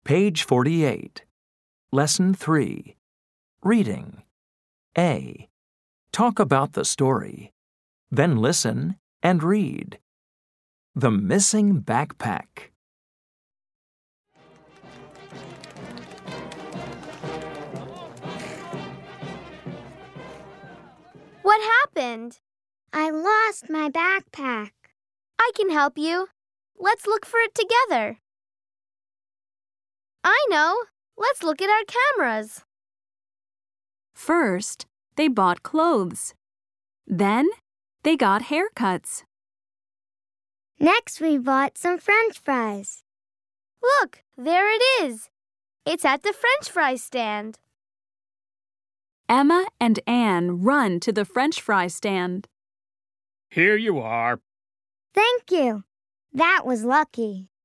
Page 48. Lesson 3. Reading. A. Talk about the story. Then listen and read. The Missing Backpack. What happened? I lost my backpack. I can help you. Let's look for it together. I know. Let's look at our cameras. First, they bought clothes. Then, they got haircuts. Next, we bought some French fries. Look, there it is. It's at the French fry stand. Emma and Anne run to the French fry stand. Here you are. Thank you. That was lucky.